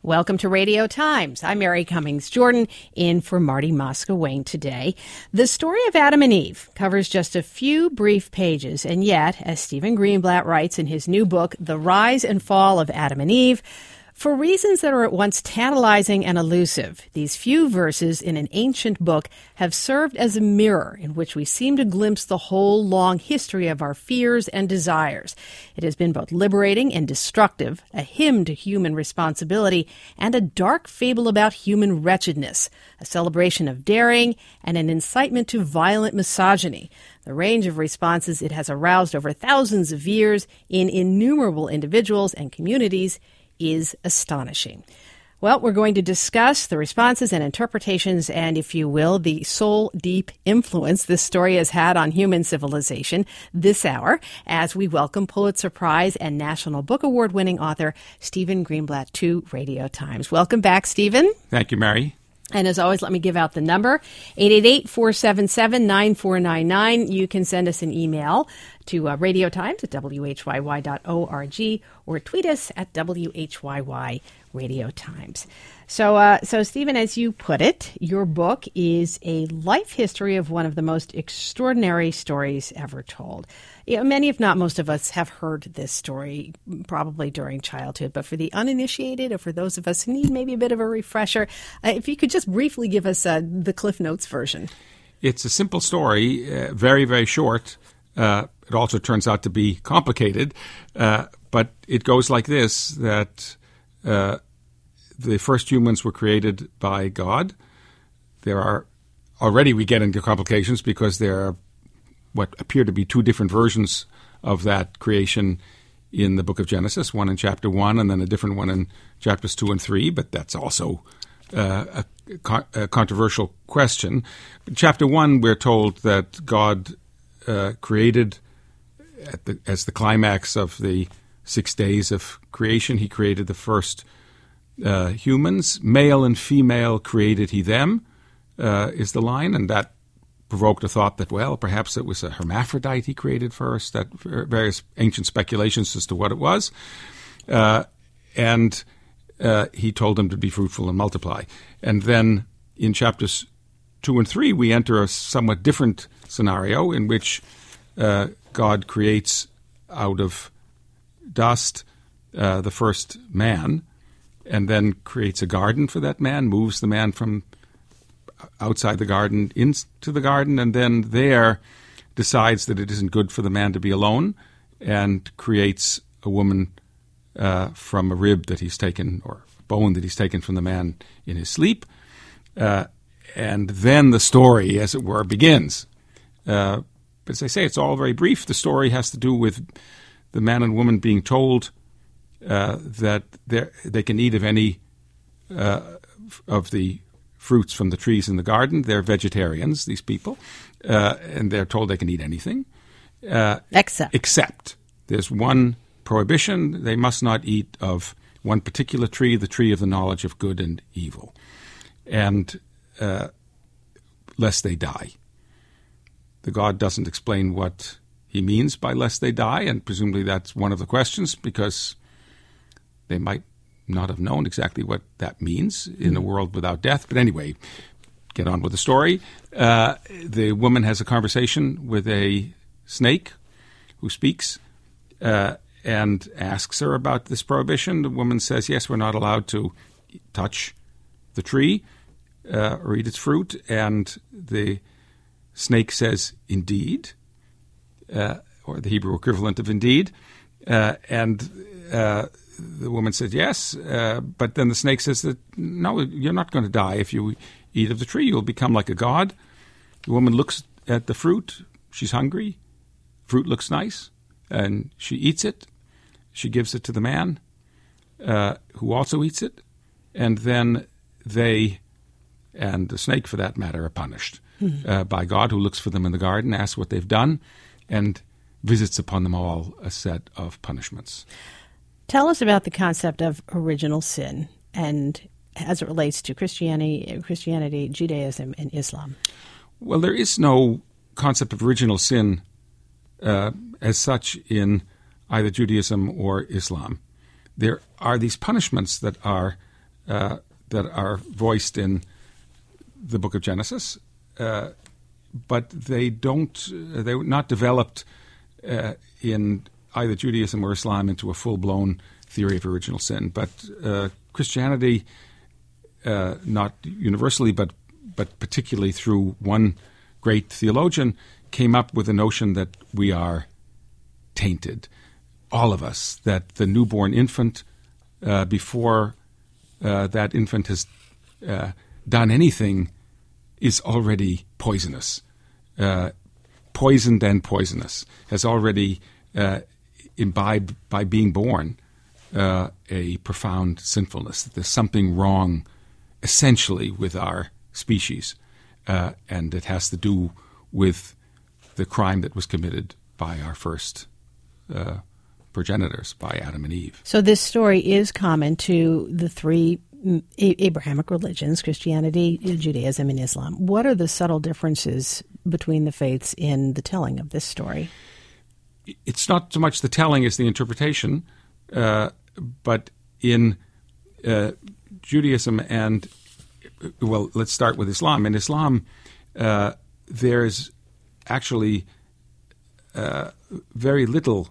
Welcome to Radio Times. I'm Mary Cummings Jordan, in for Marty Moscowain today. The story of Adam and Eve covers just a few brief pages, and yet, as Stephen Greenblatt writes in his new book, The Rise and Fall of Adam and Eve, for reasons that are at once tantalizing and elusive, these few verses in an ancient book have served as a mirror in which we seem to glimpse the whole long history of our fears and desires. It has been both liberating and destructive, a hymn to human responsibility, and a dark fable about human wretchedness, a celebration of daring, and an incitement to violent misogyny. The range of responses it has aroused over thousands of years in innumerable individuals and communities is astonishing. Well, we're going to discuss the responses and interpretations and, if you will, the soul-deep influence this story has had on human civilization this hour as we welcome Pulitzer Prize and National Book Award-winning author Stephen Greenblatt to Radio Times. Welcome back, Stephen. Thank you, Mary. And as always, let me give out the number, 888-477-9499. You can send us an email to Radio Times at whyy.org or tweet us at WHYY Radio Times. So Stephen, as you put it, your book is a life history of one of the most extraordinary stories ever told. You know, many, if not most of us, have heard this story probably during childhood, but for the uninitiated or for those of us who need maybe a bit of a refresher, if you could just briefly give us the Cliff Notes version. It's a simple story, very, very short. It also turns out to be complicated, but it goes like this, that the first humans were created by God. Already we get into complications because there are what appear to be two different versions of that creation in the book of Genesis, one in chapter 1 and then a different one in chapters 2 and 3, but that's also a controversial question. In chapter 1, we're told that God created, as the climax of the 6 days of creation, he created the first humans. Male and female created he them, is the line, and that provoked a thought that, well, perhaps it was a hermaphrodite he created first, that various ancient speculations as to what it was. And he told them to be fruitful and multiply. And then in chapters 2 and 3, we enter a somewhat different scenario in which God creates out of dust the first man, and then creates a garden for that man, moves the man from outside the garden into the garden, and then there decides that it isn't good for the man to be alone, and creates a woman from a rib that he's taken, or a bone that he's taken from the man in his sleep. And then the story, as it were, begins. But as I say, it's all very brief. The story has to do with the man and woman being told that they can eat of any of the fruits from the trees in the garden. They're vegetarians, these people, and they're told they can eat anything. Except there's one prohibition. They must not eat of one particular tree, the tree of the knowledge of good and evil, and lest they die. The God doesn't explain what he means by lest they die, and presumably that's one of the questions, because they might not have known exactly what that means in a world without death. But anyway, get on with the story. The woman has a conversation with a snake who speaks and asks her about this prohibition. The woman says, yes, we're not allowed to touch the tree or eat its fruit. And the snake says, indeed, or the Hebrew equivalent of indeed. The woman said yes, but then the snake says that, no, you're not going to die if you eat of the tree. You'll become like a god. The woman looks at the fruit. She's hungry. Fruit looks nice, and she eats it. She gives it to the man, who also eats it, and then they, and the snake for that matter, are punished by God, who looks for them in the garden, asks what they've done, and visits upon them all a set of punishments. Tell us about the concept of original sin and as it relates to Christianity, Judaism, and Islam. Well, there is no concept of original sin as such in either Judaism or Islam. There are these punishments that are that are voiced in the book of Genesis, but they were not developed in either Judaism or Islam into a full-blown theory of original sin. But Christianity, not universally, but particularly through one great theologian, came up with the notion that we are tainted, all of us, that the newborn infant, before that infant has done anything, is already poisonous, poisoned and poisonous, has already imbibed by being born a profound sinfulness. There's something wrong essentially with our species, and it has to do with the crime that was committed by our first progenitors, by Adam and Eve. So this story is common to the three Abrahamic religions, Christianity, Judaism, and Islam. What are the subtle differences between the faiths in the telling of this story? It's not so much the telling as the interpretation, but in Judaism and, well, let's start with Islam. In Islam, there's actually very little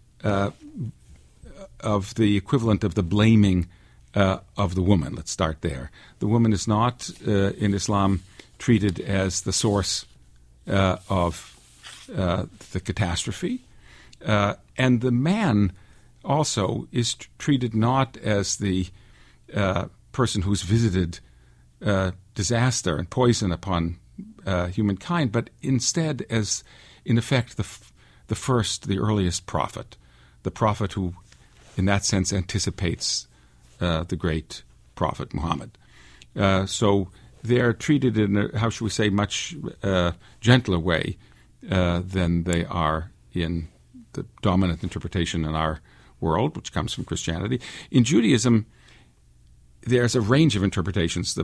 of the equivalent of the blaming of the woman. Let's start there. The woman is not, in Islam, treated as the source of the catastrophe. And the man also is treated not as the person who's visited disaster and poison upon humankind, but instead as, in effect, the earliest prophet, the prophet who, in that sense, anticipates the great prophet Muhammad. So they're treated in a, how should we say, much gentler way than they are in the dominant interpretation in our world, which comes from Christianity. In Judaism, there's a range of interpretations.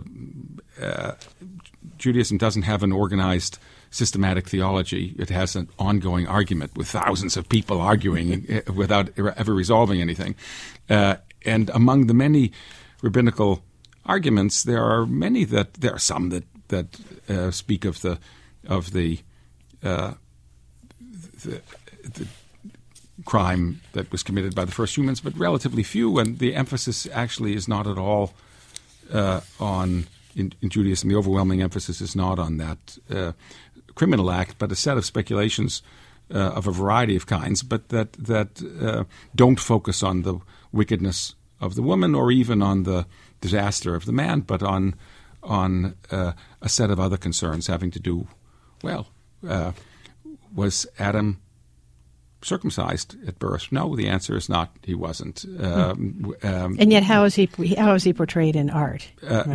Judaism doesn't have an organized, systematic theology. It has an ongoing argument with thousands of people arguing without ever resolving anything. And among the many rabbinical arguments, there are some that speak of the crime that was committed by the first humans, but relatively few, and the emphasis actually is not at all in Judaism. The overwhelming emphasis is not on that criminal act, but a set of speculations of a variety of kinds, but that don't focus on the wickedness of the woman or even on the disaster of the man, but on a set of other concerns having to do, was Adam circumcised at birth? No, the answer is not. He wasn't. And yet, how is he portrayed in art?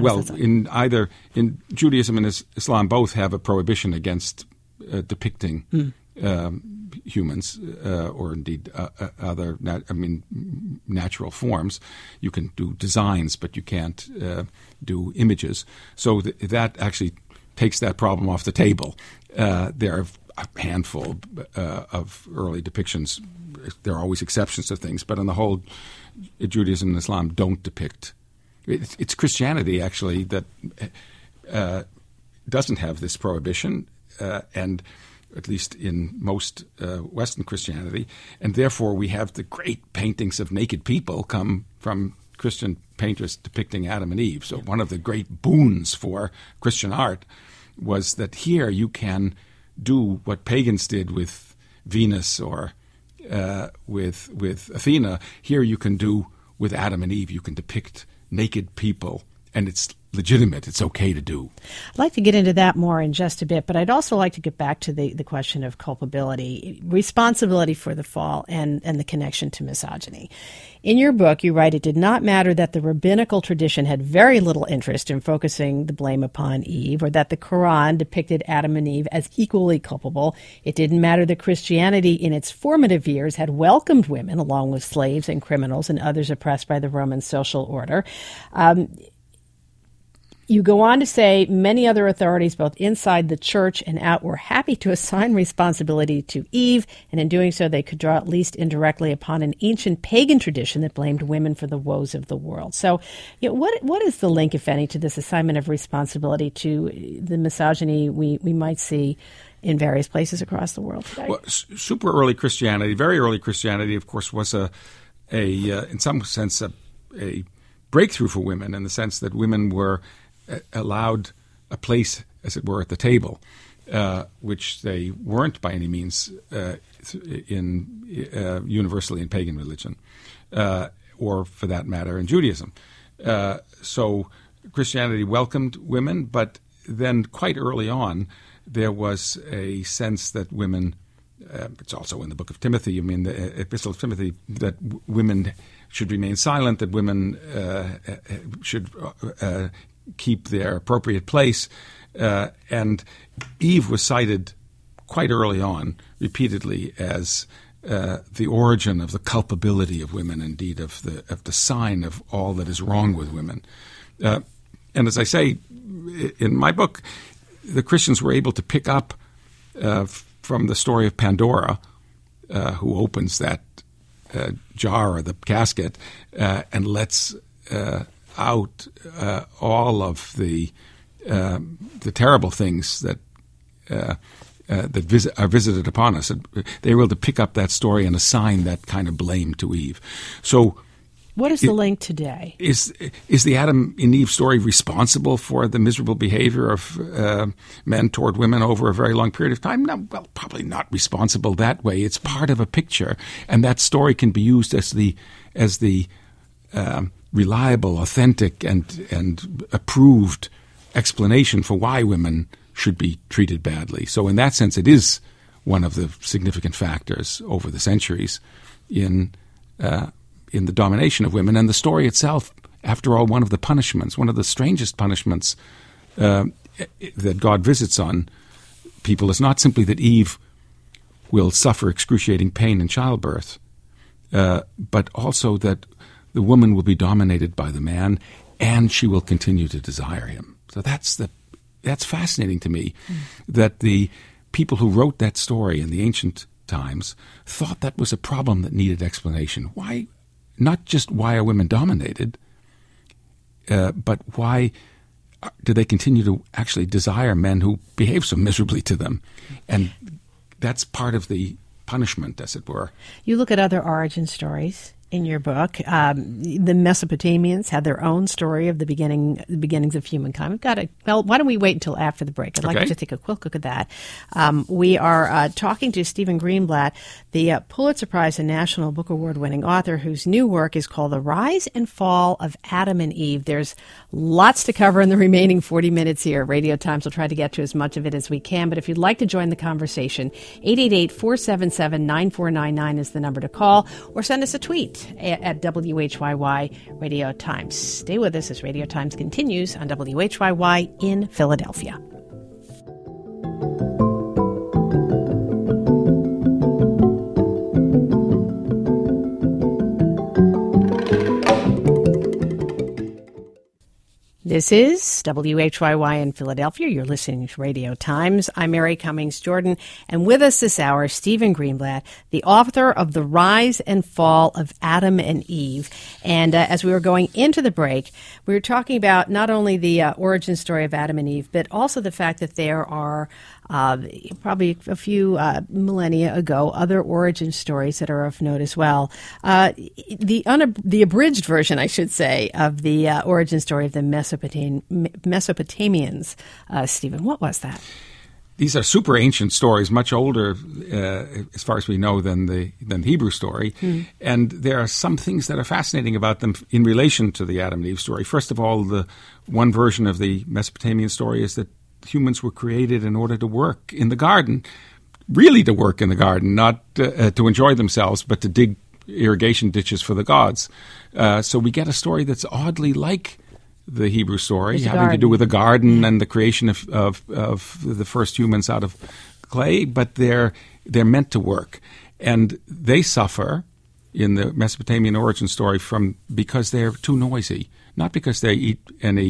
In Judaism and Islam, both have a prohibition against depicting humans or indeed other natural forms. You can do designs, but you can't do images. So that actually takes that problem off the table. There are a handful of early depictions. There are always exceptions to things, but on the whole, Judaism and Islam don't depict. It's Christianity, actually, that doesn't have this prohibition, and at least in most Western Christianity, and therefore we have the great paintings of naked people come from Christian painters depicting Adam and Eve. So one of the great boons for Christian art was that here you can do what pagans did with Venus or with Athena. Here you can do with Adam and Eve. You can depict naked people, and it's legitimate. It's okay to do. I'd like to get into that more in just a bit, but I'd also like to get back to the question of culpability, responsibility for the fall, and the connection to misogyny. In your book, you write, it did not matter that the rabbinical tradition had very little interest in focusing the blame upon Eve, or that the Quran depicted Adam and Eve as equally culpable. It didn't matter that Christianity in its formative years had welcomed women along with slaves and criminals and others oppressed by the Roman social order. You go on to say many other authorities, both inside the church and out, were happy to assign responsibility to Eve, and in doing so, they could draw at least indirectly upon an ancient pagan tradition that blamed women for the woes of the world. So, what is the link, if any, to this assignment of responsibility to the misogyny we might see in various places across the world today? Well, super early Christianity, very early Christianity, of course, was in some sense a breakthrough for women, in the sense that women were allowed a place, as it were, at the table, which they weren't by any means universally in pagan religion, or for that matter in Judaism. So Christianity welcomed women, but then quite early on there was a sense that women, it's also in the book of Timothy, the Epistle of Timothy, that women should remain silent, that women should keep their appropriate place. And Eve was cited quite early on, repeatedly, as the origin of the culpability of women, indeed of the sign of all that is wrong with women. And as I say in my book, the Christians were able to pick up from the story of Pandora, who opens that jar or the casket and lets out all of the terrible things that are visited upon us. They were able to pick up that story and assign that kind of blame to Eve. So, what is the link today? Is the Adam and Eve story responsible for the miserable behavior of men toward women over a very long period of time? No, well, probably not responsible that way. It's part of a picture, and that story can be used as the reliable, authentic, and approved explanation for why women should be treated badly. So in that sense, it is one of the significant factors over the centuries in the domination of women. And the story itself, after all, one of the strangest punishments that God visits on people is not simply that Eve will suffer excruciating pain in childbirth, but also that the woman will be dominated by the man, and she will continue to desire him. So that's fascinating to me, that the people who wrote that story in the ancient times thought that was a problem that needed explanation. Why? Not just why are women dominated, but why do they continue to actually desire men who behave so miserably to them? And that's part of the punishment, as it were. You look at other origin stories in your book. The Mesopotamians had their own story of the beginnings of humankind. Why don't we wait until after the break? I'd like to take a quick look at that. We are talking to Stephen Greenblatt, the Pulitzer Prize and National Book Award winning author, whose new work is called The Rise and Fall of Adam and Eve. There's lots to cover in the remaining 40 minutes here. Radio Times will try to get to as much of it as we can, but if you'd like to join the conversation, 888-477-9499 is the number to call, or send us a tweet at WHYY Radio Times. Stay with us as Radio Times continues on WHYY in Philadelphia. This is WHYY in Philadelphia. You're listening to Radio Times. I'm Mary Cummings Jordan, and with us this hour, Stephen Greenblatt, the author of The Rise and Fall of Adam and Eve. And as we were going into the break, we were talking about not only the origin story of Adam and Eve, but also the fact that there are probably a few millennia ago, other origin stories that are of note as well. The abridged version, I should say, of the origin story of the Mesopotamians. Stephen, what was that? These are super ancient stories, much older, as far as we know, than the Hebrew story. And there are some things that are fascinating about them in relation to the Adam and Eve story. First of all, the one version of the Mesopotamian story is that humans were created in order to work in the garden, really to work in the garden, not to enjoy themselves, but to dig irrigation ditches for the gods. So we get a story that's oddly like the Hebrew story, having to do with a garden and the creation of the first humans out of clay, but they're meant to work. And they suffer in the Mesopotamian origin story because they're too noisy, not because they eat any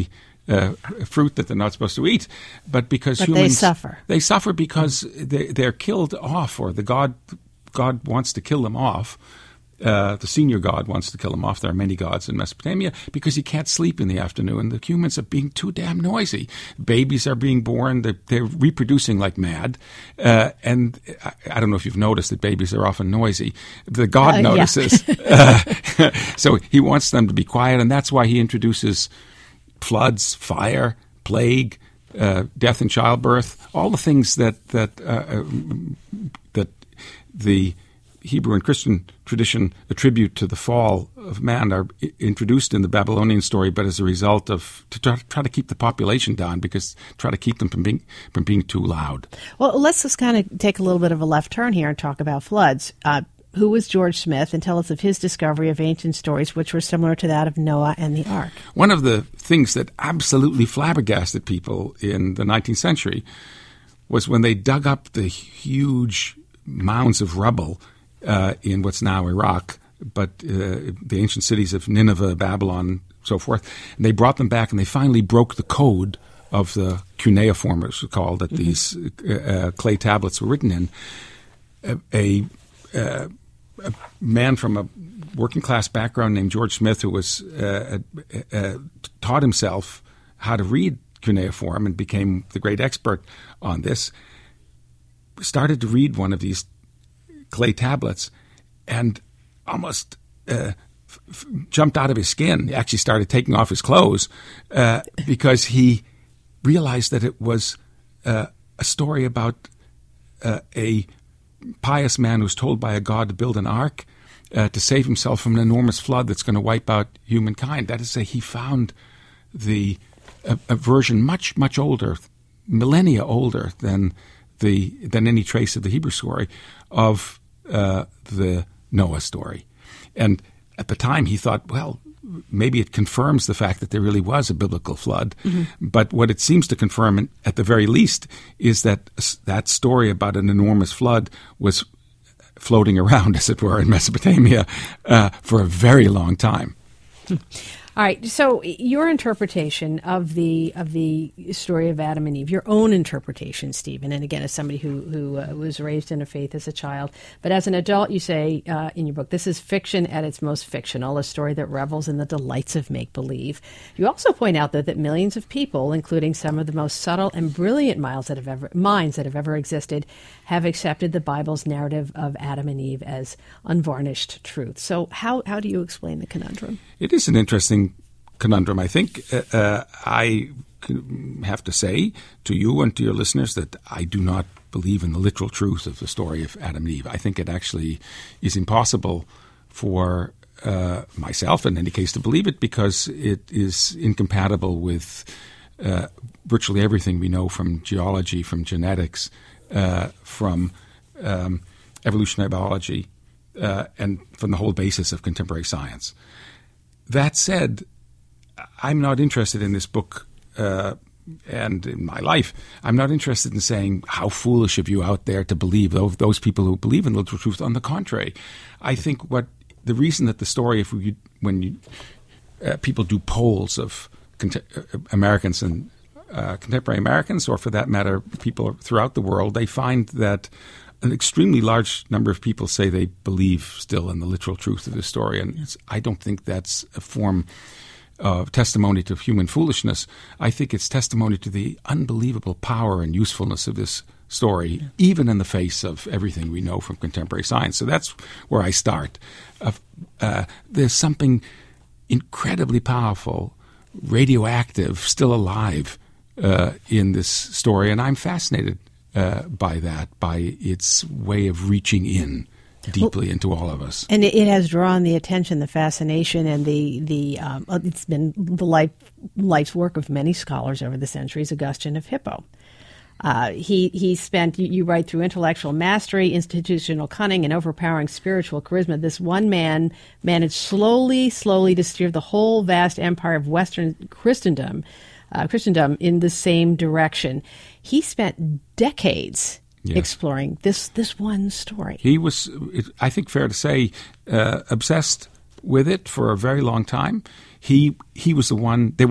fruit that they're not supposed to eat, but because but humans they suffer because they're killed off, or the God wants to kill them off. The senior god wants to kill them off. There are many gods in Mesopotamia because he can't sleep in the afternoon. The humans are being too damn noisy. Babies are being born. They're reproducing like mad. And I don't know if you've noticed that babies are often noisy. The god notices. Yeah. So he wants them to be quiet, and that's why he introduces floods, fire, plague, death in childbirth, all the things that the Hebrew and Christian tradition attribute to the fall of man are introduced in the Babylonian story, but as a result of to try to keep the population down, because try to keep them from being too loud. Well, let's just kind of take a little bit of a left turn here and talk about floods. Who was George Smith, and tell us of his discovery of ancient stories which were similar to that of Noah and the Ark. One of the things that absolutely flabbergasted people in the 19th century was when they dug up the huge mounds of rubble in what's now Iraq, but the ancient cities of Nineveh, Babylon, so forth. And they brought them back, and they finally broke the code of the cuneiform, as it's called, that these clay tablets were written in. A man from a working-class background named George Smith, who was taught himself how to read cuneiform and became the great expert on this, started to read one of these clay tablets and almost jumped out of his skin. He actually started taking off his clothes because he realized that it was a story about a pious man who was told by a god to build an ark to save himself from an enormous flood that's going to wipe out humankind. That is to say, he found a version much, much older, millennia older than any trace of the Hebrew story of the Noah story. And at the time he thought, well, maybe it confirms the fact that there really was a biblical flood. Mm-hmm. But what it seems to confirm, at the very least, is that that story about an enormous flood was floating around, as it were, in Mesopotamia for a very long time. All right. So your interpretation of the story of Adam and Eve, your own interpretation, Stephen, and again, as somebody who was raised in a faith as a child, but as an adult, you say in your book, this is fiction at its most fictional, a story that revels in the delights of make-believe. You also point out that millions of people, including some of the most subtle and brilliant minds that have ever existed, have accepted the Bible's narrative of Adam and Eve as unvarnished truth. So how do you explain the conundrum? It is an interesting conundrum. I think I have to say to you and to your listeners that I do not believe in the literal truth of the story of Adam and Eve. I think it actually is impossible for myself, in any case, to believe it, because it is incompatible with virtually everything we know from geology, from genetics, from evolutionary biology, and from the whole basis of contemporary science. That said, I'm not interested in this book and in my life. I'm not interested in saying how foolish of you out there to believe those people who believe in the literal truth. On the contrary, I think the reason that the story, when people do polls of Americans and contemporary Americans, or for that matter, people throughout the world, they find that an extremely large number of people say they believe still in the literal truth of the story. And I don't think that's a form of testimony to human foolishness. I think it's testimony to the unbelievable power and usefulness of this story, even in the face of everything we know from contemporary science. So that's where I start. There's something incredibly powerful, radioactive, still alive in this story, and I'm fascinated by that, by its way of reaching in deeply into all of us. And it has drawn the attention, the fascination, and it's been the life's work of many scholars over the centuries. Augustine of Hippo. He spent, you write, through intellectual mastery, institutional cunning, and overpowering spiritual charisma, this one man managed slowly to steer the whole vast empire of Western Christendom in the same direction. He spent decades exploring this one story. He was, I think fair to say, obsessed with it for a very long time. He was the one. There were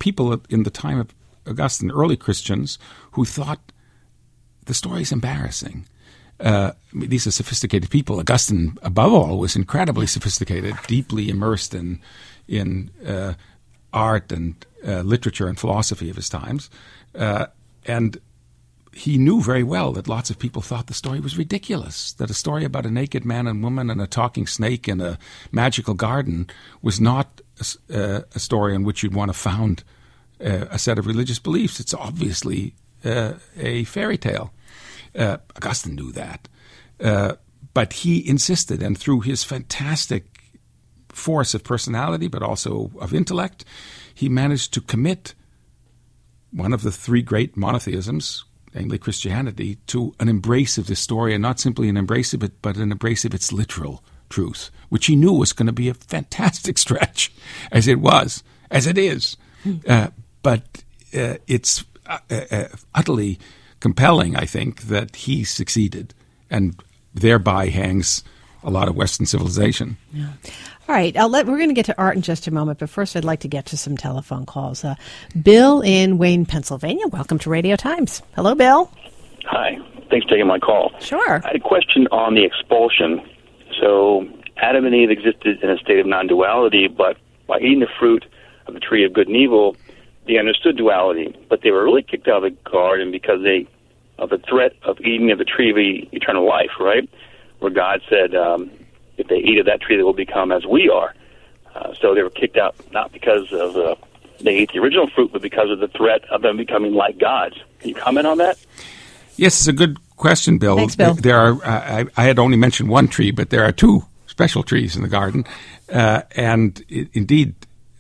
people in the time of Augustine, early Christians, who thought the story is embarrassing. These are sophisticated people. Augustine, above all, was incredibly sophisticated, deeply immersed in art and literature and philosophy of his times. And he knew very well that lots of people thought the story was ridiculous, that a story about a naked man and woman and a talking snake in a magical garden was not a story on which you'd want to found a set of religious beliefs. It's obviously a fairy tale. Augustine knew that. But he insisted, and through his fantastic force of personality, but also of intellect, he managed to commit one of the three great monotheisms, namely Christianity, to an embrace of this story, and not simply an embrace of it, but an embrace of its literal truth, which he knew was going to be a fantastic stretch, as it is. But it's utterly compelling, I think, that he succeeded, and thereby hangs a lot of Western civilization. Yeah. All right, we're going to get to art in just a moment, but first I'd like to get to some telephone calls. Bill in Wayne, Pennsylvania, welcome to Radio Times. Hello, Bill. Hi. Thanks for taking my call. Sure. I had a question on the expulsion. So Adam and Eve existed in a state of non-duality, but by eating the fruit of the tree of good and evil, they understood duality. But they were really kicked out of the garden because of the threat of eating of the tree of eternal life, right? Where God said, if they eat of that tree, they will become as we are. So they were kicked out not because of they ate the original fruit, but because of the threat of them becoming like gods. Can you comment on that? Yes, it's a good question, Bill. Thanks, Bill. There are. I had only mentioned one tree, but there are two special trees in the garden, and indeed,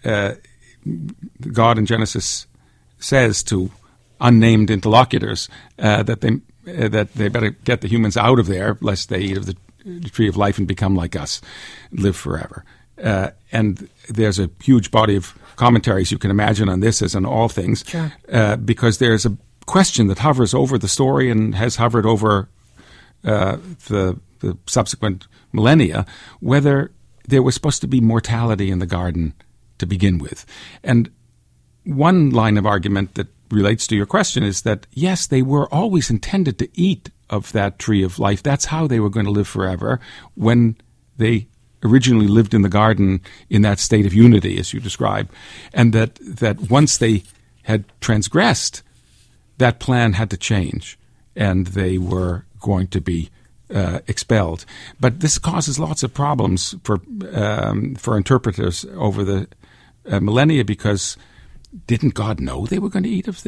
God in Genesis says to unnamed interlocutors that they better get the humans out of there, lest they eat of the tree of life and become like us, live forever. And there's a huge body of commentaries you can imagine on this, as on all things, sure. Because there's a question that hovers over the story and has hovered over the subsequent millennia, whether there was supposed to be mortality in the garden to begin with. And one line of argument that relates to your question is that, yes, they were always intended to eat of that tree of life. That's how they were going to live forever when they originally lived in the garden in that state of unity, as you describe, and that once they had transgressed, that plan had to change, and they were going to be expelled. But this causes lots of problems for interpreters over the millennia, because didn't God know they were going to eat of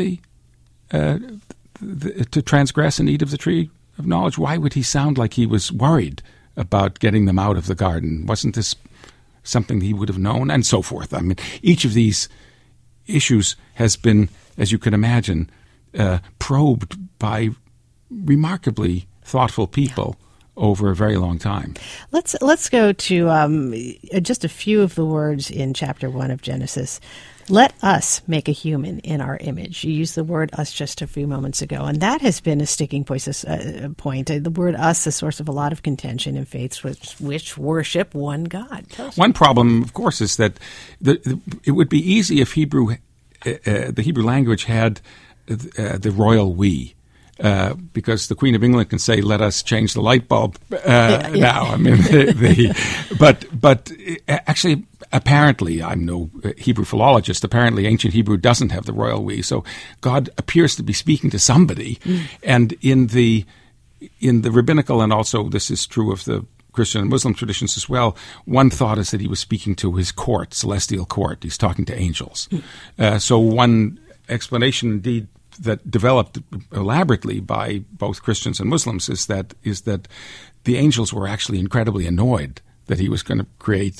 to transgress and eat of the tree of knowledge? Why would he sound like he was worried about getting them out of the garden? Wasn't this something he would have known? And so forth. I mean, each of these issues has been, as you can imagine, probed by remarkably thoughtful people over a very long time. Let's go to just a few of the words in chapter 1 of Genesis. Let us make a human in our image. You used the word us just a few moments ago, and that has been a sticking point. The word us is a source of a lot of contention in faiths which worship one God. One problem, of course, is that it would be easy if the Hebrew language had the royal we. Because the Queen of England can say, "Let us change the light bulb now." I mean, but actually, apparently, I'm no Hebrew philologist. Apparently, ancient Hebrew doesn't have the royal we. So God appears to be speaking to somebody, and in the rabbinical, and also this is true of the Christian and Muslim traditions as well, one thought is that he was speaking to his court, celestial court. He's talking to angels. So one explanation, indeed, that developed elaborately by both Christians and Muslims is that the angels were actually incredibly annoyed that he was going to create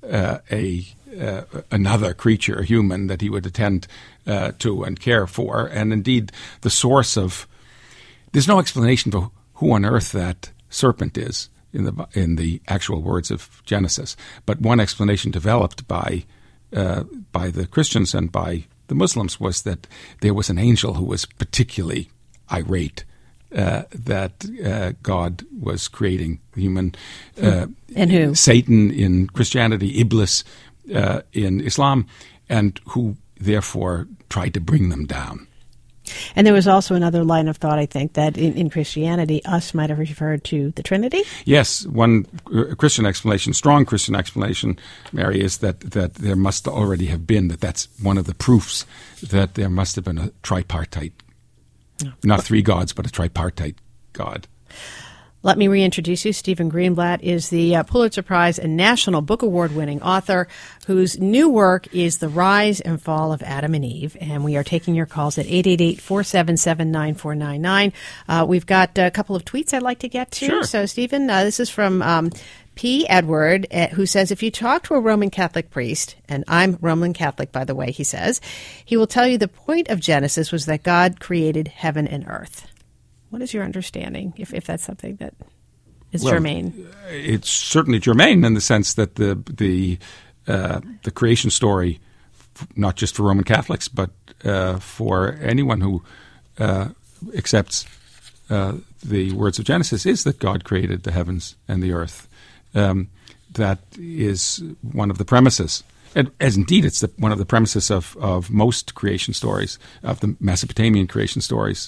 another creature, a human, that he would attend to and care for. And indeed, the source of there's no explanation for who on earth that serpent is in the actual words of Genesis, but one explanation developed by the Christians and by the Muslims was that there was an angel who was particularly irate that God was creating human. And who? Satan in Christianity, Iblis in Islam, and who therefore tried to bring them down. And there was also another line of thought, I think, that in Christianity, us might have referred to the Trinity. Yes, one Christian explanation, strong Christian explanation, Mary, is that there must already have been, that's one of the proofs that there must have been a tripartite, not three gods, but a tripartite God. Let me reintroduce you. Stephen Greenblatt is the Pulitzer Prize and National Book Award-winning author whose new work is The Rise and Fall of Adam and Eve. And we are taking your calls at 888-477-9499. We've got a couple of tweets I'd like to get to. Sure. So, Stephen, this is from P. Edward, who says, if you talk to a Roman Catholic priest, and I'm Roman Catholic, by the way, he says, he will tell you the point of Genesis was that God created heaven and earth. What is your understanding, if that's something that is germane? It's certainly germane in the sense that the creation story, not just for Roman Catholics, but for anyone who accepts the words of Genesis, is that God created the heavens and the earth. That is one of the premises. As indeed, it's one of the premises of most creation stories, of the Mesopotamian creation stories,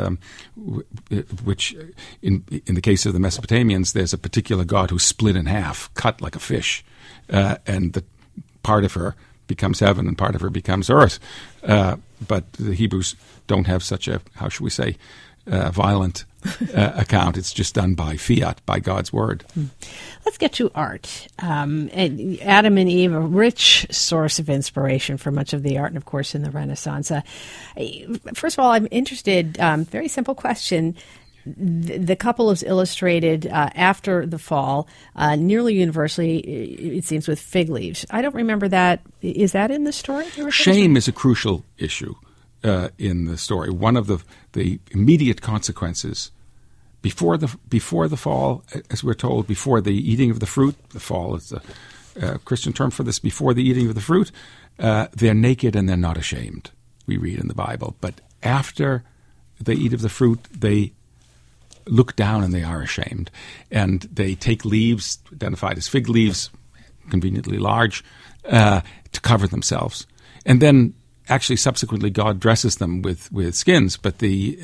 which, in the case of the Mesopotamians, there's a particular god who's split in half, cut like a fish, and the part of her becomes heaven and part of her becomes earth. But the Hebrews don't have such a, how should we say, violent account. It's just done by fiat, by God's word. Let's get to art. Adam and Eve, a rich source of inspiration for much of the art, and of course in the Renaissance. First of all, I'm interested, very simple question. The couple is illustrated after the fall, nearly universally, it seems, with fig leaves. I don't remember that. Is that in the story? Shame is a crucial issue in the story. One of the immediate consequences before the fall, as we're told, before the eating of the fruit, the fall is the Christian term for this, before the eating of the fruit, they're naked and they're not ashamed, we read in the Bible. But after they eat of the fruit, they look down and they are ashamed. And they take leaves, identified as fig leaves, conveniently large, to cover themselves. And then actually, subsequently, God dresses them with skins, but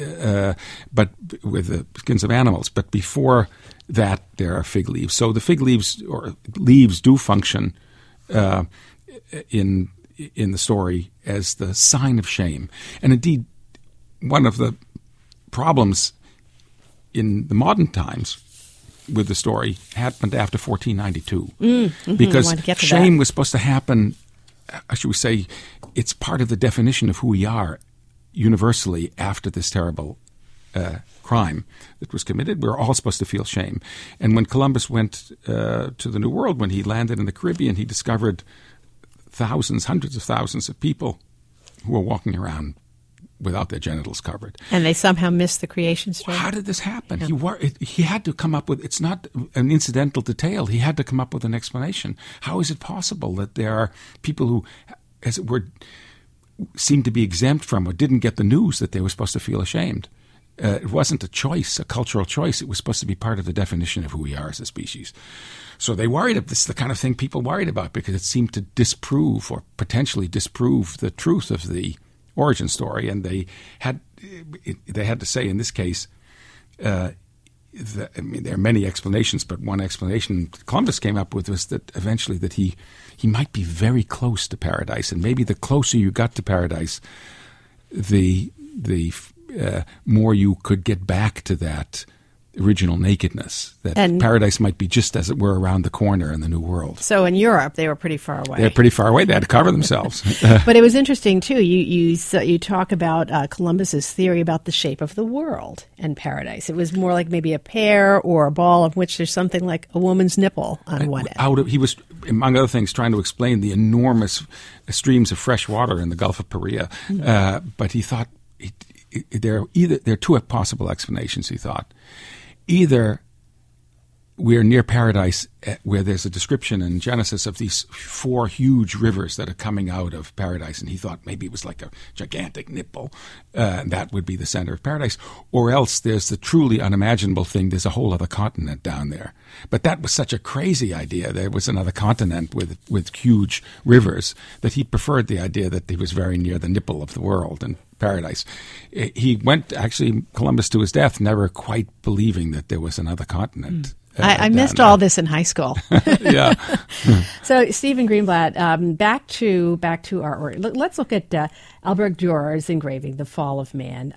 with the skins of animals. But before that, there are fig leaves. So the fig leaves or leaves do function in the story as the sign of shame. And indeed, one of the problems in the modern times with the story happened after 1492, because shame was supposed to happen. Should we say, it's part of the definition of who we are universally after this terrible crime that was committed. We're all supposed to feel shame. And when Columbus went to the New World, when he landed in the Caribbean, he discovered thousands, hundreds of thousands of people who were walking around without their genitals covered. And they somehow missed the creation story? How did this happen? Yeah. He had to come up with, it's not an incidental detail, he had to come up with an explanation. How is it possible that there are people who, as it were, seemed to be exempt from or didn't get the news that they were supposed to feel ashamed? It wasn't a choice, a cultural choice. It was supposed to be part of the definition of who we are as a species. So they worried this is the kind of thing people worried about, because it seemed to disprove or potentially disprove the truth of the origin story, and they had to say in this case, there are many explanations, but one explanation Columbus came up with was that eventually that he might be very close to paradise, and maybe the closer you got to paradise, the more you could get back to that original nakedness, that paradise might be just as it were around the corner in the New World. So in Europe, they were pretty far away. They're pretty far away. They had to cover themselves. But it was interesting, too. You talk about Columbus's theory about the shape of the world and paradise. It was more like maybe a pear or a ball of which there's something like a woman's nipple on one end. He was, among other things, trying to explain the enormous streams of fresh water in the Gulf of Paria. But he thought there are two possible explanations, he thought. Either we're near paradise, where there's a description in Genesis of these 4 huge rivers that are coming out of paradise. And he thought maybe it was like a gigantic nipple, and that would be the center of paradise. Or else there's the truly unimaginable thing, there's a whole other continent down there. But that was such a crazy idea. There was another continent with huge rivers, that he preferred the idea that he was very near the nipple of the world and paradise. He went, actually, Columbus to his death, never quite believing that there was another continent. I missed all this in high school. Yeah. So, Stephen Greenblatt, back to our work. Let's look at Albrecht Dürer's engraving, The Fall of Man.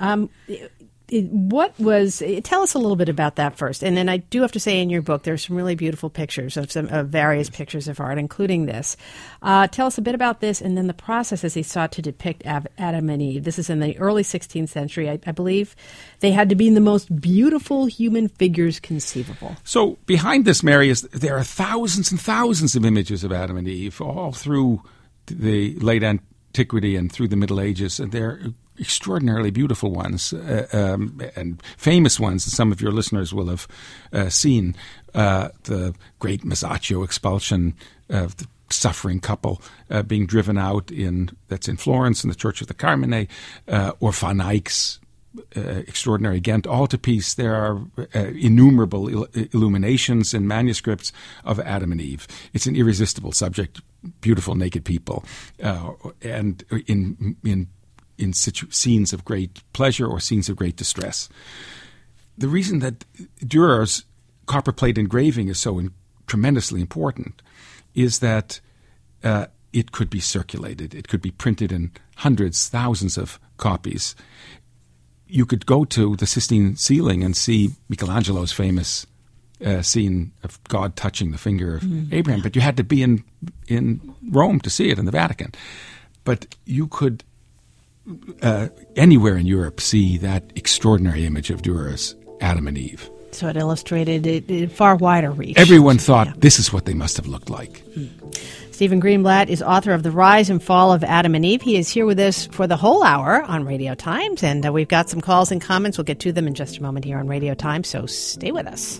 Tell us a little bit about that first. And then I do have to say, in your book, there's some really beautiful pictures of various pictures of art, including this. Tell us a bit about this, and then the process as he sought to depict Adam and Eve. This is in the early 16th century. I believe they had to be in the most beautiful human figures conceivable. So behind this, Mary, there are thousands and thousands of images of Adam and Eve all through the late antiquity and through the Middle Ages, and they're extraordinarily beautiful ones and famous ones that some of your listeners will have seen. The great Masaccio expulsion of the suffering couple being driven out that's in Florence in the Church of the Carmine, or Van Eyck's extraordinary Ghent altarpiece. There are innumerable illuminations and manuscripts of Adam and Eve. It's an irresistible subject, beautiful naked people, and in scenes of great pleasure or scenes of great distress. The reason that Dürer's copper plate engraving is so tremendously important is that it could be circulated. It could be printed in hundreds, thousands of copies. You could go to the Sistine ceiling and see Michelangelo's famous scene of God touching the finger of Abraham, but you had to be in Rome to see it, in the Vatican. But you could anywhere in Europe see that extraordinary image of Dürer's Adam and Eve. So it illustrated it far wider reach. Everyone thought this is what they must have looked like. Stephen Greenblatt is author of The Rise and Fall of Adam and Eve. He is here with us for the whole hour on Radio Times, and we've got some calls and comments. We'll get to them in just a moment here on Radio Times, so stay with us.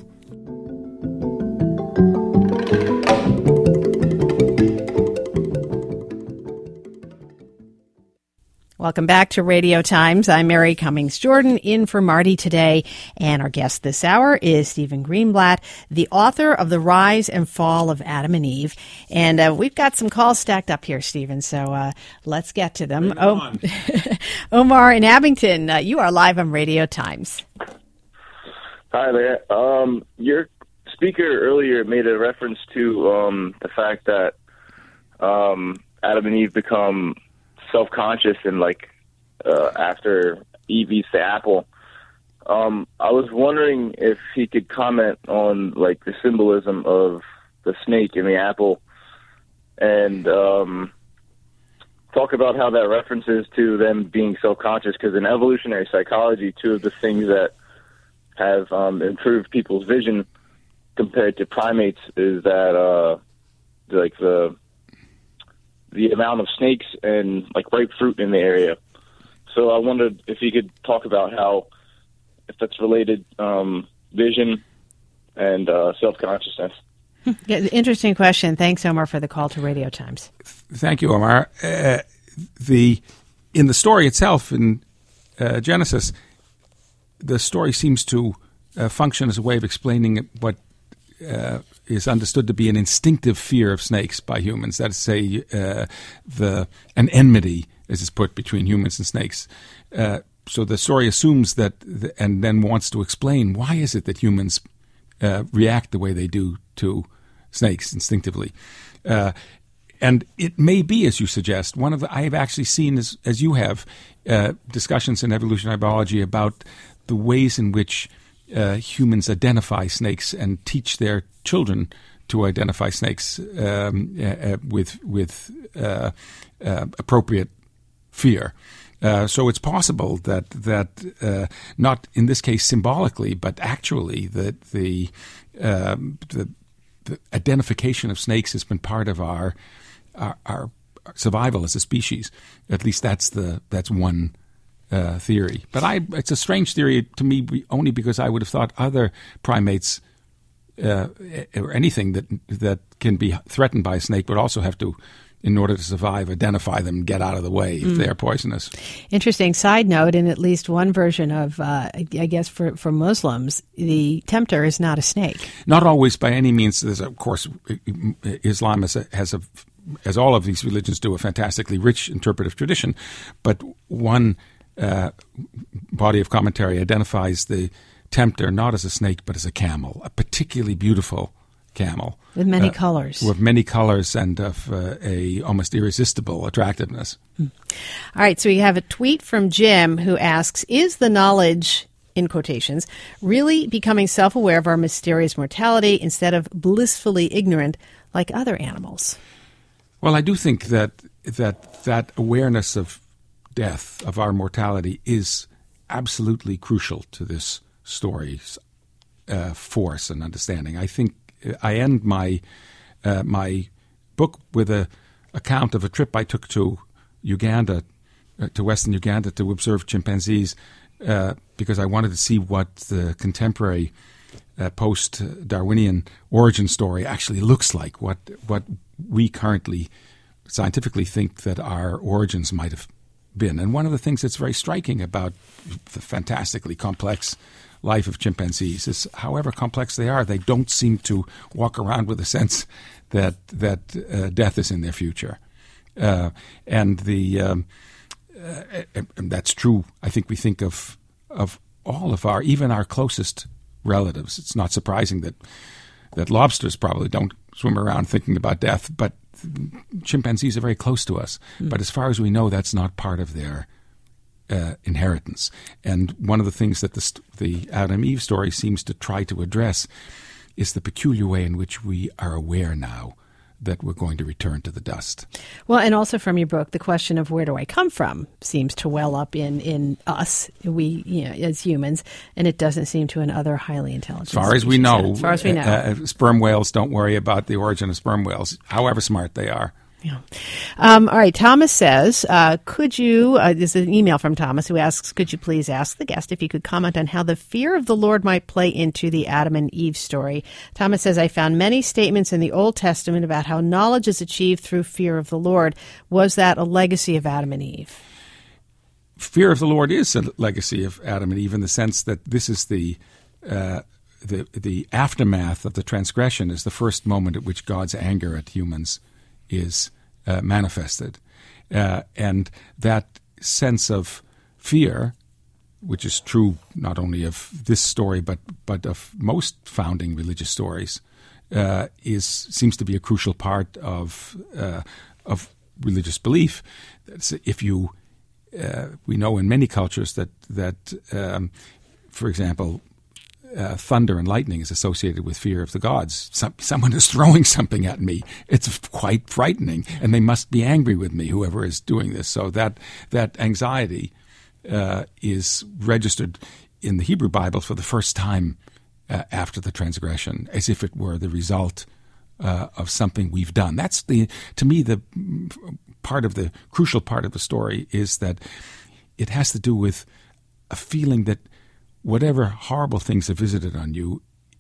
Welcome back to Radio Times. I'm Mary Cummings Jordan, in for Marty today, and our guest this hour is Stephen Greenblatt, the author of The Rise and Fall of Adam and Eve. And we've got some calls stacked up here, Stephen, so let's get to them. Omar in Abington, you are live on Radio Times. Hi there. Your speaker earlier made a reference to the fact that Adam and Eve become self-conscious and after Eve eats the apple. I was wondering if he could comment on the symbolism of the snake in the apple and talk about how that references to them being self-conscious, because in evolutionary psychology, two of the things that have improved people's vision compared to primates is that the amount of snakes and ripe fruit in the area. So I wondered if you could talk about if that's related, vision and self-consciousness. Yeah, interesting question. Thanks, Omar, for the call to Radio Times. Thank you, Omar. In the story itself, in Genesis, the story seems to function as a way of explaining what is understood to be an instinctive fear of snakes by humans. That is, say, an enmity, as is put, between humans and snakes. So the story assumes that, and then wants to explain why is it that humans react the way they do to snakes instinctively. And it may be, as you suggest, I have actually seen, as you have, discussions in evolutionary biology about the ways in which humans identify snakes and teach their children to identify snakes with appropriate fear. So it's possible that not in this case symbolically, but actually that the identification of snakes has been part of our survival as a species. At least that's one theory. But it's a strange theory to me only because I would have thought other primates or anything that can be threatened by a snake would also have to, in order to survive, identify them and get out of the way if they're poisonous. Interesting side note, in at least one version of, I guess for Muslims, the tempter is not a snake. Not always by any means. There's, of course, Islam has as all of these religions do, a fantastically rich interpretive tradition, but one body of commentary identifies the tempter not as a snake but as a camel, a particularly beautiful camel. With many colors. With many colors and of a almost irresistible attractiveness. All right, so we have a tweet from Jim who asks, is the knowledge, in quotations, really becoming self-aware of our mysterious mortality instead of blissfully ignorant like other animals? Well, I do think that awareness of death, of our mortality, is absolutely crucial to this story's force and understanding. I think I end my my book with an account of a trip I took to Uganda, to Western Uganda, to observe chimpanzees, because I wanted to see what the contemporary post-Darwinian origin story actually looks like, what we currently scientifically think that our origins might have been. And one of the things that's very striking about the fantastically complex life of chimpanzees is, however complex they are, they don't seem to walk around with a sense that death is in their future. And that's true. I think we think of all of even our closest relatives. It's not surprising that lobsters probably don't swim around thinking about death, but chimpanzees are very close to us. But as far as we know, that's not part of their inheritance. And one of the things that the Adam Eve story seems to try to address is the peculiar way in which we are aware now that we're going to return to the dust. Well, and also from your book, the question of where do I come from seems to well up in us, as humans, and it doesn't seem to in other highly intelligent species. As far as we know. Sperm whales don't worry about the origin of sperm whales, however smart they are. Yeah. All right. Thomas says, could you, this is an email from Thomas who asks, could you please ask the guest if you could comment on how the fear of the Lord might play into the Adam and Eve story? Thomas says, I found many statements in the Old Testament about how knowledge is achieved through fear of the Lord. Was that a legacy of Adam and Eve? Fear of the Lord is a legacy of Adam and Eve in the sense that this is the aftermath of the transgression, is the first moment at which God's anger at humans is manifested. And that sense of fear, which is true not only of this story but of most founding religious stories, seems to be a crucial part of religious belief. If you, we know in many cultures that for example, thunder and lightning is associated with fear of the gods. Someone is throwing something at me. It's quite frightening, and they must be angry with me, whoever is doing this. So that anxiety is registered in the Hebrew Bible for the first time after the transgression, as if it were the result of something we've done. That's to me, the part of the crucial part of the story is that it has to do with a feeling that whatever horrible things have visited on you,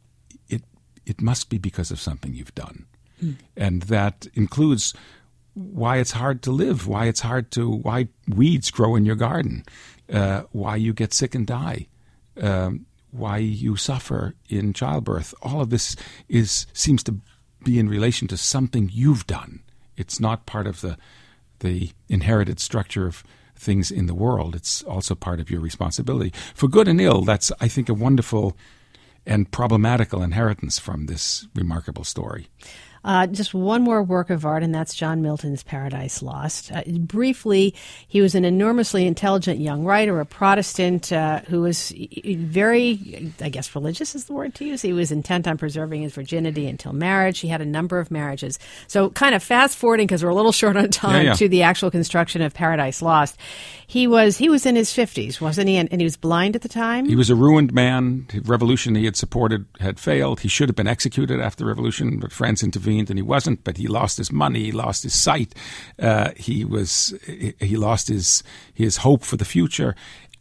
it must be because of something you've done. And that includes why it's hard to live, why weeds grow in your garden, why you get sick and die, why you suffer in childbirth. All of this seems to be in relation to something you've done. It's not part of the inherited structure of things in the world. It's also part of your responsibility. For good and ill, that's, I think, a wonderful and problematical inheritance from this remarkable story. Just one more work of art, and that's John Milton's Paradise Lost. Briefly, he was an enormously intelligent young writer, a Protestant who was very, I guess, religious is the word to use. He was intent on preserving his virginity until marriage. He had a number of marriages. So kind of fast-forwarding, because we're a little short on time, to the actual construction of Paradise Lost. He was in his 50s, wasn't he? And he was blind at the time? He was a ruined man. The revolution he had supported had failed. He should have been executed after the revolution, but friends intervened. And he wasn't, but he lost his money, he lost his sight, he lost his hope for the future,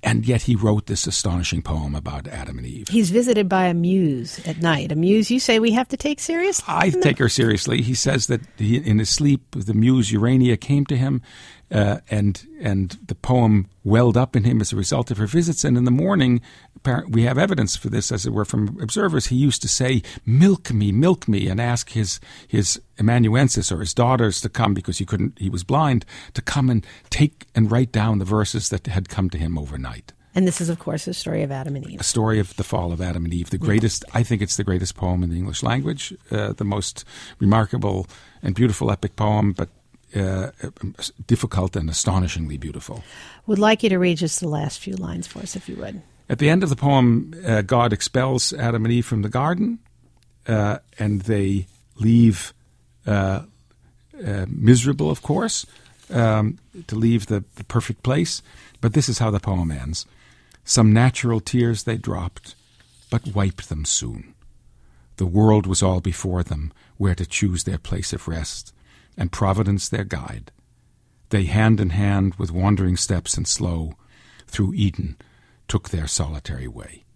and yet he wrote this astonishing poem about Adam and Eve. He's visited by a muse at night. A muse you say we have to take seriously? I take her seriously. He says that in his sleep, the muse Urania came to him, and the poem welled up in him as a result of her visits. And in the morning, we have evidence for this, as it were, from observers. He used to say, milk me, and ask his amanuensis, or his daughters, to come, because he was blind, to come and take and write down the verses that had come to him overnight. And this is, of course, a story of Adam and Eve. A story of the fall of Adam and Eve. The greatest, I think it's the greatest poem in the English language, the most remarkable and beautiful epic poem, but difficult and astonishingly beautiful. Would like you to read just the last few lines for us, if you would. At the end of the poem, God expels Adam and Eve from the garden, and they leave miserable, of course, to leave the perfect place. But this is how the poem ends. Some natural tears they dropped, but wiped them soon. The world was all before them, where to choose their place of rest, and Providence their guide. They hand in hand, with wandering steps and slow, through Eden took their solitary way.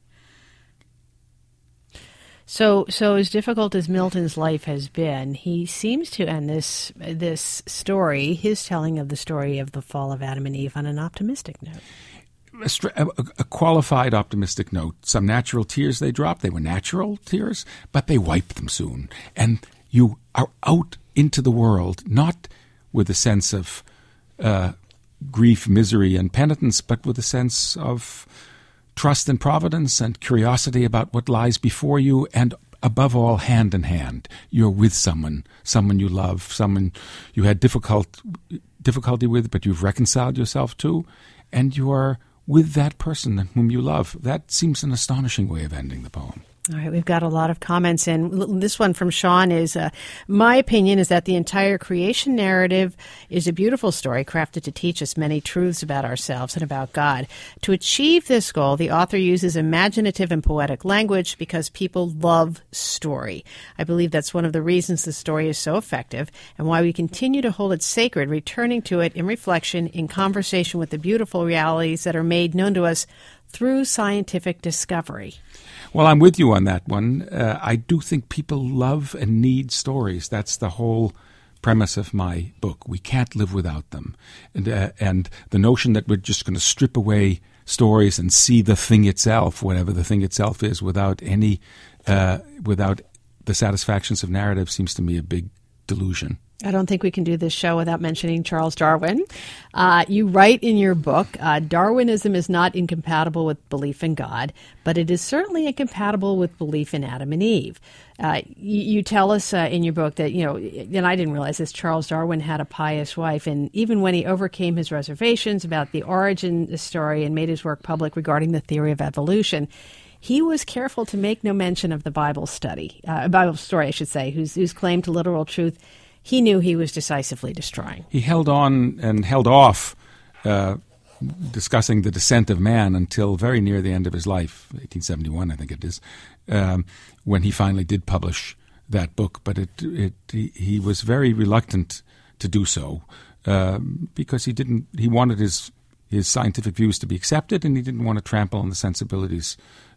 So as difficult as Milton's life has been, he seems to end this story, his telling of the story of the fall of Adam and Eve, on an optimistic note. A qualified optimistic note. Some natural tears they dropped. They were natural tears, but they wiped them soon. And you are out into the world, not with a sense of grief, misery, and penitence, but with a sense of trust in providence and curiosity about what lies before you, and above all, hand in hand. You're with someone you love, someone you had difficulty with, but you've reconciled yourself to, and you are with that person whom you love. That seems an astonishing way of ending the poem. All right, we've got a lot of comments in. This one from Sean is, my opinion is that the entire creation narrative is a beautiful story crafted to teach us many truths about ourselves and about God. To achieve this goal, the author uses imaginative and poetic language because people love story. I believe that's one of the reasons the story is so effective and why we continue to hold it sacred, returning to it in reflection, in conversation with the beautiful realities that are made known to us through scientific discovery. Well, I'm with you on that one. I do think people love and need stories. That's the whole premise of my book. We can't live without them. And the notion that we're just going to strip away stories and see the thing itself, whatever the thing itself is, without the satisfactions of narrative, seems to me a big delusion. I don't think we can do this show without mentioning Charles Darwin. You write in your book, Darwinism is not incompatible with belief in God, but it is certainly incompatible with belief in Adam and Eve. You tell us in your book that, and I didn't realize this, Charles Darwin had a pious wife, and even when he overcame his reservations about the origin story and made his work public regarding the theory of evolution, he was careful to make no mention of the Bible story, whose claim to literal truth he knew he was decisively destroying. He held on and held off discussing the descent of man until very near the end of his life, 1871, I think it is, when he finally did publish that book. But he was very reluctant to do so because he wanted his scientific views to be accepted, and he didn't want to trample on the sensibilities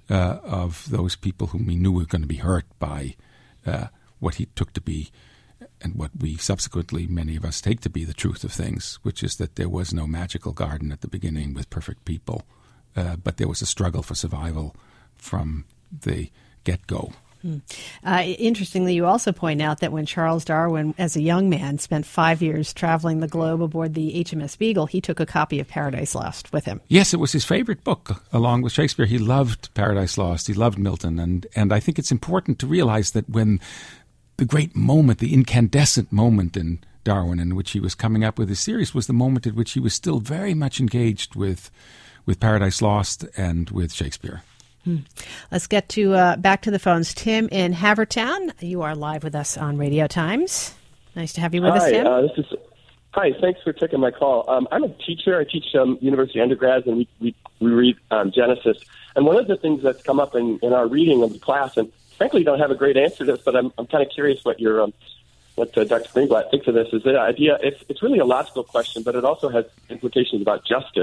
of those people whom he knew were going to be hurt by what he took to be, and what we subsequently, many of us, take to be the truth of things, which is that there was no magical garden at the beginning with perfect people, but there was a struggle for survival from the get-go. Interestingly, you also point out that when Charles Darwin, as a young man, spent 5 years traveling the globe aboard the HMS Beagle, he took a copy of Paradise Lost with him. Yes, it was his favorite book, along with Shakespeare. He loved Paradise Lost. He loved Milton. And I think it's important to realize that when the great moment, the incandescent moment in Darwin in which he was coming up with his series, was the moment at which he was still very much engaged with Paradise Lost and with Shakespeare. Let's get to back to the phones. Tim in Havertown, you are live with us on Radio Times. Nice to have you with us, Tim. Hi, thanks for taking my call. I'm a teacher. I teach university undergrads, and we read Genesis. And one of the things that's come up in our reading of the class, and frankly don't have a great answer to this, but I'm kind of curious what Dr. Greenblatt thinks of this, is the idea, it's really a logical question, but it also has implications about justice.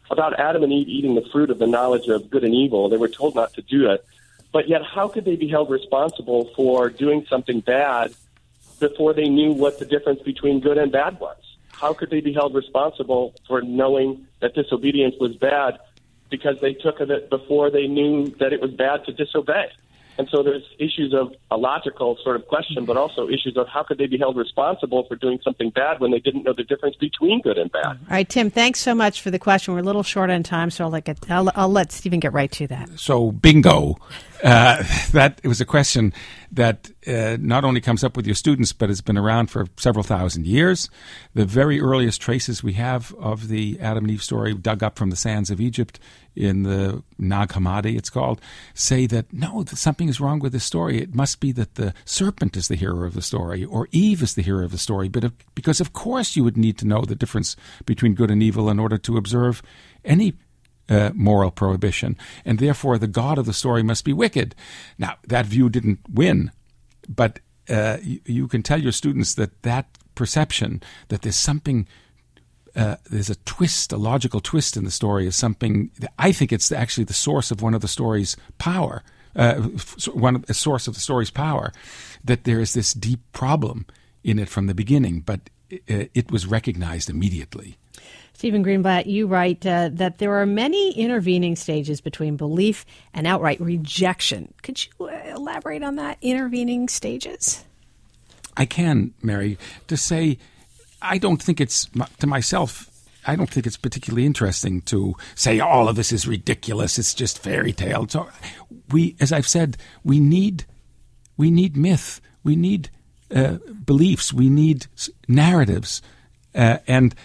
about Adam and Eve eating the fruit of the knowledge of good and evil. They were told not to do it. But yet, how could they be held responsible for doing something bad before they knew what the difference between good and bad was? How could they be held responsible for knowing that disobedience was bad because they took it before they knew that it was bad to disobey? And so there's issues of a logical sort of question, but also issues of how could they be held responsible for doing something bad when they didn't know the difference between good and bad. All right, Tim, thanks so much for the question. We're a little short on time, so I'll let Stephen get right to that. So, bingo. That it was a question that not only comes up with your students, but has been around for several thousand years. The very earliest traces we have of the Adam and Eve story, dug up from the sands of Egypt in the Nag Hammadi, it's called, say that, no, that something is wrong with this story. It must be that the serpent is the hero of the story, or Eve is the hero of the story. Because, of course, you would need to know the difference between good and evil in order to observe any moral prohibition, and therefore the God of the story must be wicked. Now, that view didn't win, but you can tell your students that perception, that there's something, there's a twist, a logical twist in the story, is something, I think it's actually the source of one of the story's power, a source of the story's power, that there is this deep problem in it from the beginning, but it was recognized immediately. Stephen Greenblatt, you write that there are many intervening stages between belief and outright rejection. Could you elaborate on that, intervening stages? I can, Mary, to say I don't think it's, to myself, I don't think it's particularly interesting to say all of this is ridiculous, it's just fairy tale. So as I've said, we need myth, we need beliefs, we need narratives, and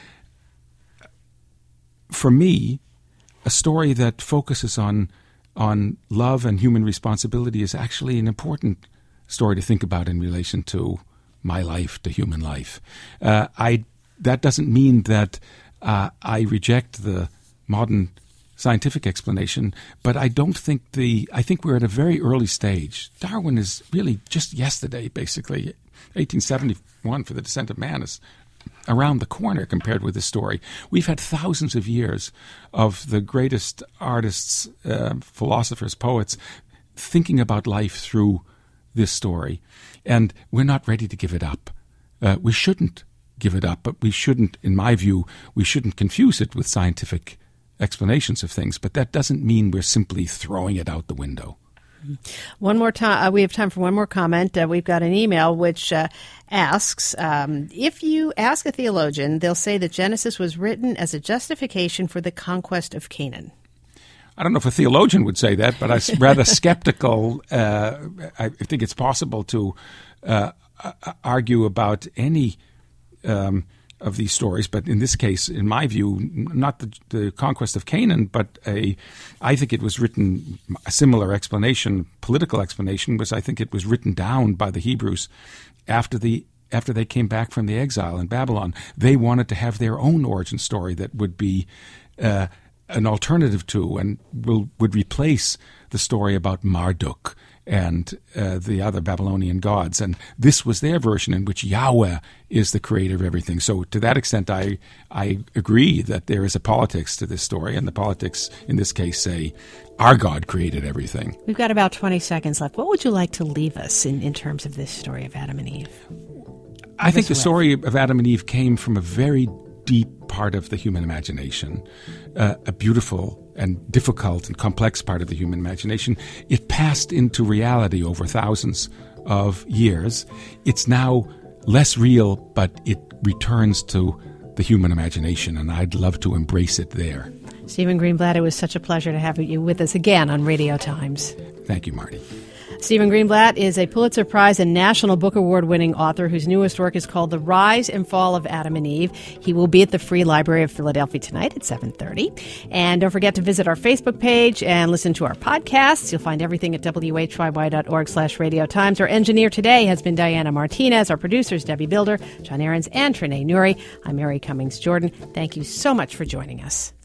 for me, a story that focuses on love and human responsibility is actually an important story to think about in relation to my life, to human life. That doesn't mean that I reject the modern scientific explanation, but I think we're at a very early stage. Darwin is really just yesterday, basically. 1871 for The Descent of Man is around the corner compared with this story. We've had thousands of years of the greatest artists, philosophers, poets, thinking about life through this story. And we're not ready to give it up. We shouldn't give it up, but we shouldn't, in my view, we shouldn't confuse it with scientific explanations of things. But that doesn't mean we're simply throwing it out the window. One more time, we have time for one more comment. We've got an email which asks, if you ask a theologian, they'll say that Genesis was written as a justification for the conquest of Canaan. I don't know if a theologian would say that, but I'm rather skeptical. I think it's possible to argue about any of these stories, but in this case, in my view, not the conquest of Canaan, but I think it was written, a similar explanation, political explanation, was I think it was written down by the Hebrews after they came back from the exile in Babylon. They wanted to have their own origin story that would be an alternative to and would replace the story about Marduk and the other Babylonian gods. And this was their version in which Yahweh is the creator of everything. So to that extent, I agree that there is a politics to this story, and the politics in this case say our God created everything. We've got about 20 seconds left. What would you like to leave us in terms of this story of Adam and Eve? I think the story of Adam and Eve came from a very deep part of the human imagination, a beautiful and difficult and complex part of the human imagination. It passed into reality over thousands of years. It's now less real, but it returns to the human imagination, and I'd love to embrace it there. Stephen Greenblatt, it was such a pleasure to have you with us again on Radio Times. Thank you, Marty. Stephen Greenblatt is a Pulitzer Prize and National Book Award-winning author whose newest work is called The Rise and Fall of Adam and Eve. He will be at the Free Library of Philadelphia tonight at 7:30. And don't forget to visit our Facebook page and listen to our podcasts. You'll find everything at whyy.org/Radio Times. Our engineer today has been Diana Martinez. Our producers, Debbie Builder, John Ahrens, and Trenae Nuri. I'm Mary Cummings Jordan. Thank you so much for joining us.